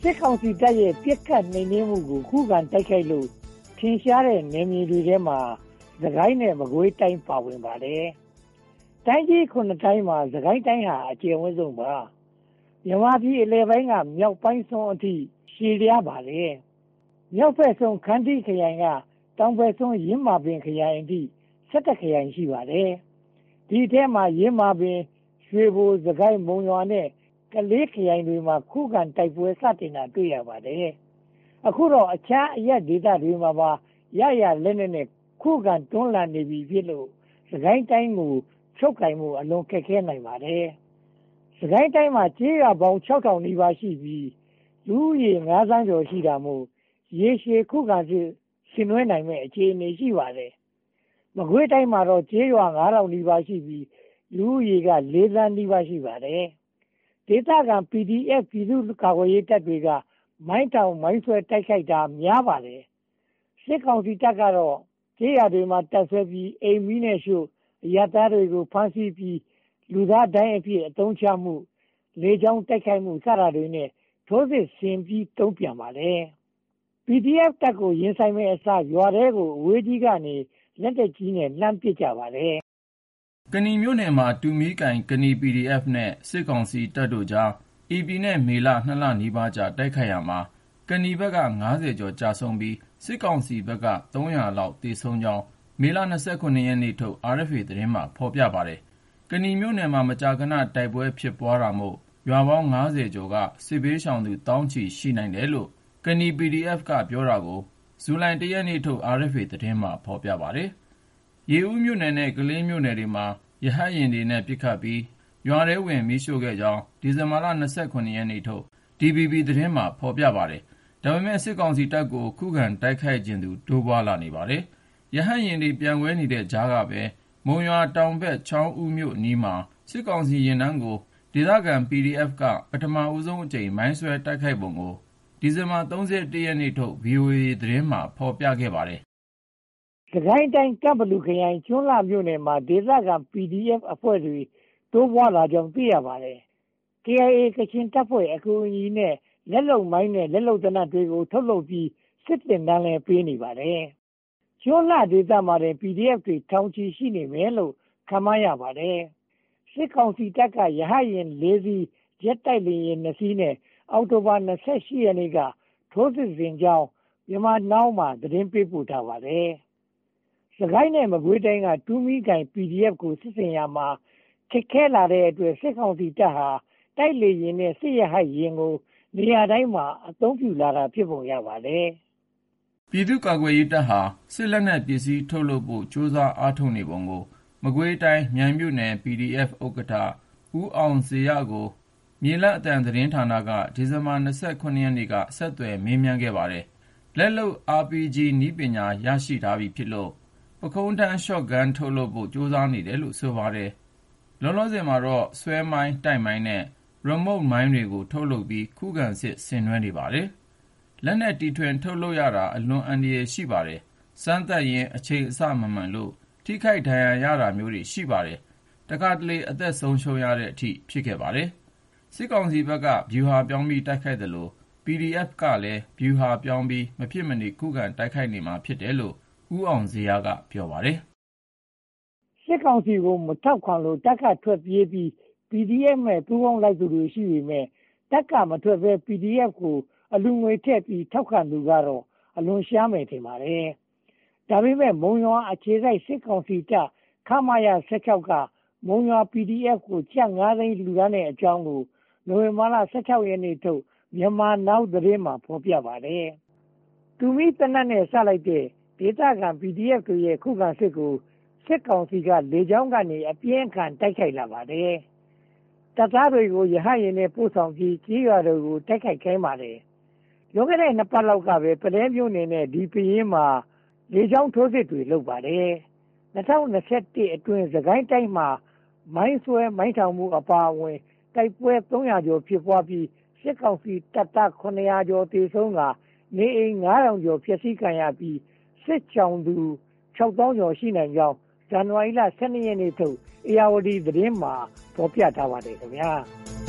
စစ်ကောင်စီတပ်ရဲ့ပြစ်ခတ်နှိမ်နင်းမှုကိုခုခံတိုက်ခိုက်လို့ထင်ရှားတဲ့နယ်မြေတွေထဲမှာစကိုင်းနဲ့မကွေးတိုင်းပါဝင်ပါတယ်။တိုင်းကြီး9တိုင်းမှာစကိုင်းတိုင်းဟာအကျယ်ဝန်းဆုံးပါ။မြန်မာပြည်အလယ်ပိုင်းကမြောက်ပိုင်းဆုံးအထိရှည်လျားပါတယ်။မြောက်ဘက်ဆုံးခန္တီခရိုင်ကတောင်ဘက်ဆုံးရင်းမာပင်ခရိုင်အထိ17ခရိုင်ရှိပါတယ်။ဒီထဲမှာရင်းမာပင်ရွှေဘိုစကိုင်းမုံရွာနဲ့ကလေးခရိုင်တွေမှာခုခံတိုက်ပွဲစတင်တာတွေ့ရပါတယ်။အခုတော့အခြားအရက်ဒေသတွေမှာပါရလက်နဲ့ခုခံတွန်းလှန်နေပြီဖြစ်လို့စကိုင်းတိုင်းကိုချုပ်ကင်မှုအလွန်ခက်ခဲနိုင်ပါတယ်။စကိုင်းတိုင်းမှာကျေးရွာပေါင်း6000နီးပါးရှိပြီးလူဦးရေ9သန်းကျော်ရှိတာမို့ရေရှည်ခုခံစစ်ဆင်နွှဲနိုင်မယ့်အခြေအနေရှိပါတယ်။မကွေးတိုင်းမှာတော့ကျေးရွာ9000နီးပါးရှိပြီးလူဦးရေက4သန်းနီးပါးရှိပါတယ်။ဒေသခံ PDF ပြည်သူ့ကာကွယ်ရေးတပ်တွေကမိုင်းတောင်မိုင်းဆွဲတိုက်ခိုက်တာများပါတယ်။စစ်ကောင်စီတပ်ကတော့ကျေးရွာတွေမှာတပ်ဆွဲပြီးအိမ်မီးနဲ့ရှို့အရပ်သားတွေကိုဖမ်းဆီးပြီးလူသားတိုင်းအဖြစ်အသုံးချမှုလေကြောင်းတိုက်ခိုက်မှုစတာတွေနဲ့ထိုးစစ်ဆင်ပြီးတုံ့ပြန်ပါတယ်။ PDF တပ်ကိုရင်ဆိုင်မဲ့အစားရွာထဲကိုအဝေးကြီးကနေလက်တက်ကြီးနဲ့လှမ်းပစ်ကြပါတယ်။ကနီမြို့နယ်မှာတူမီကိုင်ကနီ PDF နဲ့စစ်ကောင်စီတပ်တို့ကြားဧပြီနဲ့မေလ2လနီးပါးကြာတိုက်ခိုက်ရမှာကနီဘက်က90ကျော်ကြာဆုံးပြီးစစ်ကောင်စီဘက်က300လောက်သေဆုံးကြောင်းမေလ29ရက်နေ့ထုတ် RFA သတင်းမှာဖော်ပြပါတယ်။ကနီမြို့နယ်မှာမကြာခဏတိုက်ပွဲဖြစ်ပွားတာမို့ရွာပေါင်း90ကျော်ကစစ်ဘေးရှောင်သူတောင်းချီရှိနိုင်တယ်လို့ကနီ PDF ကပြောတာကိုဇူလိုင်1ရက်နေ့ထုတ် RFA သတင်းမှာဖော်ပြပါတယ်။ရေဦးမြို့နယ်နဲ့ကလေးမြို့နယ်တွေမှာရဟတ်ယာဉ်တွေနဲ့ပစ်ခတ်ပြီးရွာထဲဝင်မီးရှို့ခဲ့ကြောင်းဒီဇင်ဘာလ29ရက်နေ့ထုတ် DVB သတင်းမှာဖော်ပြပါတယ်။ဒါပေမဲ့စစ်ကောင်စီတပ်ကိုခုခံတိုက်ခိုက်ခြင်းသူတိုးပွားလာနေပါတယ်။ရဟတ်ယာဉ်တွေပြန်ဝဲနေတဲ့ကြားကပဲမုံရွာတောင်ဘက်ချောင်းဦးမြို့နီးမှာစစ်ကောင်စီရင်တန်းကိုဒေသခံ PDF ကပထမဦးဆုံးအကြိမ်မိုင်းဆွဲတိုက်ခိုက်ပုံကိုဒီဇင်ဘာ31ရက်နေ့ထုတ် VOA သတင်းမှာဖော်ပြခဲ့ပါတယ်။စကိုင်းတိုင်းကပ်ဘလူခရိုင်ကျွန်းလှမြို့နယ်မှာဒေသခံ PDF အဖွဲ့တွေတိုးပွားလာကြောင်းသိရပါတယ်။ KIA ကချင်တပ်ဖွဲ့အကူအညီနဲ့လက်လုံမိုင်းနဲ့လက်လုံတနတ်တွေကိုထုတ်လုပ်ပြီးစစ်တင်တန်းလည်းပေးနေပါတယ်။ကျွန်းလှဒေသမှာလည်း PDF တွေထောင်ချီရှိနေမယ်လို့ခန့်မှန်းရပါတယ်။စစ်ကောင်စီတပ်ကရဟတ်ယာဉ်4စီးဂျက်တိုက်လေယာဉ်2စီးနဲ့အောက်တိုဘာ28ရက်နေ့ကထိုးစစ်ဆင်ကြောင်းမြန်မာနောင်မှာသတင်းပေးပို့ထားပါတယ်။စကိုင်းနဲ့မကွေးတိုင်းကတူမီကိုင် PDF ကိုစစ်ဆင်ရမှာခက်ခဲလာတဲ့အတွက်စစ်ကောင်စီတပ်ဟာတိုက်လေယာဉ်နဲ့စစ်ရဟတ်ယာဉ်ကိုနေရာတိုင်းမှာအသုံးပြုလာတာဖြစ်ပုံရပါတယ်။ပြည်သူ့ကာကွယ်ရေးတပ်ဟာစစ်လက်နက်ပစ္စည်းထုတ်လုပ်ဖို့ကြိုးစားအားထုတ်နေပုံကိုမကွေးတိုင်းမြိုင်မြို့နယ် PDF ဥက္ကဋ္ဌဦးအောင်ဇေယျကိုမြေလတ်အသံသတင်းဌာနကဒီဇင်ဘာ29ရက်နေ့ကဆက်သွယ်မေးမြန်းခဲ့ပါတယ်။လက်လုပ် RPG နည်းပညာရရှိထားပြီဖြစ်လို့ပခုံးထမ်းရှော့ဂန်ထုတ်လုပ်ဖို့ကြိုးစားနေတယ်လို့ဆိုပါတယ်။လောလောဆယ်မှာတော့ဆွဲမိုင်းတိုက်မိုင်းနဲ့ remote မိုင်းတွေကိုထုတ်လုပ်ပြီးခုခံစစ်ဆင်နွှဲနေပါတယ်။လက်နက်တီထွင်ထုတ်လုပ်ရတာအလွန်အန္တရာယ်ရှိပါတယ်။စမ်းသပ်ရင်အချိန်အဆမမှန်လို့ထိခိုက်ဒဏ်ရာရတာမျိုးတွေရှိပါတယ်။တခါတလေအသက်ဆုံးရှုံးရတဲ့အထိဖြစ်ခဲ့ပါတယ်။စစ်ကောင်စီဘက်ကဗျူဟာပြောင်းပြီးတိုက်ခိုက်တယ်လို့ PDF ကလည်းဗျူဟာပြောင်းပြီးမဖြစ်မနေခုခံတိုက်ခိုက်နေမှာဖြစ်တယ်လို့ဦးအောင်ဇေယျကပြောပါတယ်။စစ်ကောင်စီကိုမထောက်ခံလို့တပ်ကထွက်ပြေးပြီး PDF နဲ့ပူးပေါင်းလိုက်သူတွေရှိပေမဲ့တပ်ကမထွက်ဘဲ PDF ကိုအလူငွေထည့်ပြီးထောက်ခံသူကတော့အလွန်ရှားမယ်ထင်ပါတယ်။ဒါပေမဲ့မုံရွာအခြေစိုက်စစ်ကောင်စီတပ်ခမာယ16ကမုံရွာ PDF ကိုကျပ်9သိန်းလူသားတဲ့အကြောင်းကိုနိုဝင်ဘာလ16ရက်နေ့ထုတ်မြန်မာနောက်သတင်းမှာဖော်ပြပါတယ်။တူမီတနတ်နဲ့စလိုက်တဲ့ဒေသခံ PDF တွေရဲ့ခုခံစစ်ကိုစစ်ကောင်စီကလေကြောင်းကနေအပြင်းခံတိုက်ခိုက်လာပါတယ်။တပ်သားတွေကိုရဟတ်ယာဉ်နဲ့ပို့ဆောင်ပြီးကြီးရွာတွေကိုတိုက်ခိုက်ခိုင်းပါတယ်။လွန်ခဲ့တဲ့2ပတ်လောက်ကပဲပလဲမျိုးနယ်နဲ့ဒီပရင်မှာလေကြောင်းထိုးစစ်တွေလုပ်ပါတယ်။2021အတွင်းစကိုင်းတိုင်းမှာမိုင်းဆွဲမိုင်းထောင်မှုအပါအဝင်တိုက်ပွဲ300ကျော်ဖြစ်ပွားပြီးစစ်ကောင်စီတပ်သား900ကျော်သေဆုံးကနေအိမ်9000ကျော်ဖျက်ဆီးခံရပြီးစစ်ချောင်သူ6000ကျော်ရှိနိုင်ကြောင်းဇန်နဝါရီလ12ရက်နေ့ထုတ်ဧရာဝတီသတင်းမှာဖော်ပြထားပါတယ်ခင်ဗျာ။